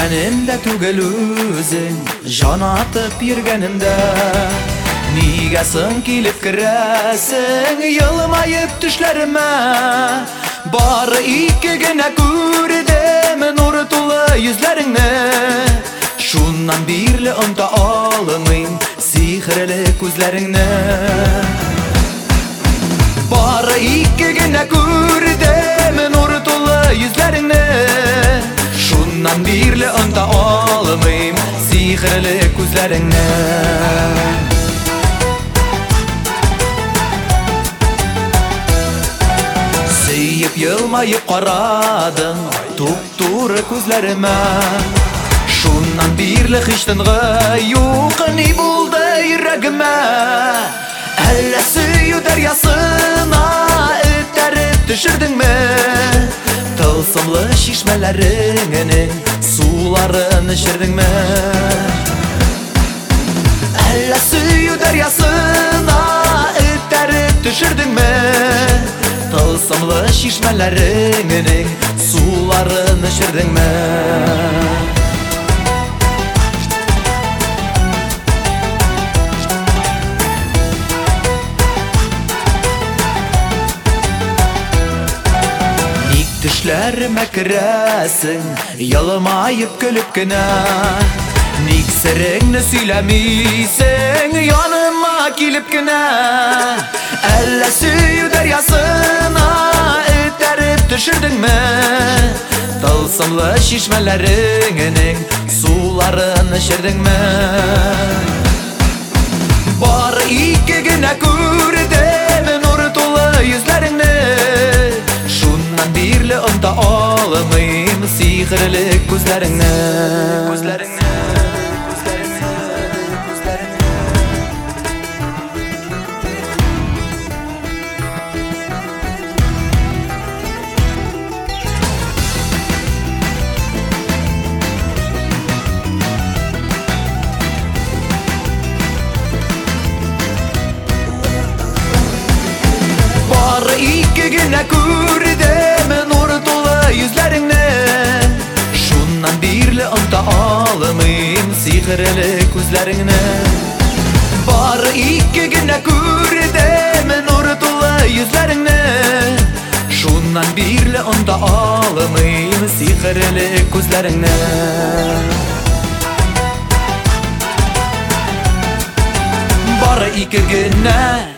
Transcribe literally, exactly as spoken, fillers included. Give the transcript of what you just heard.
Yürgenimde tugel özün jan atıp yürgenimde. Nigasın kilip kiresin yılmayıp düşlerime. Bari iki güne gördüm nur tulu yüzlerini. Şundan birli ımda almayım sihirli gözlerini. Bari iki güne gördüm nur tulu yüzlerini. Şundan birli ımda almayım sihirli gözlerini. Seyip yılmayıp qaradın Tuptur gözlerime. Şundan birlik iştinği yok ni buldu yüreğime. Elle suyu deryasına itterip düşürdün mü? Tılsımlı şişmelerinin sularını içirdin mi? Elle suyu deryasına itterip düşürdün mü? Tılsımlı şişmelerinin sularını içirdin mi? Nik düşlerime kiresin yalmayıp gülüp güne. Nik serenini söylemiysen yanıma gelip güne. Elle suyu deryasına itterip düşürdün mü? Tılsımlı şişmelerinin sularını içirdin mi? Bari iki güne gördüm nur tulu yüzlerini. Şundan birli ımda almayım sihirli gözlerini. Gözlerini. İki güne gördüm nur tulu yüzlerini. Şundan birli ımda almayım sihirli gözlerini. Bari iki güne gördüm nur tulu yüzlerini. Şundan birli ımda almayım sihirli gözlerini. Bari iki güne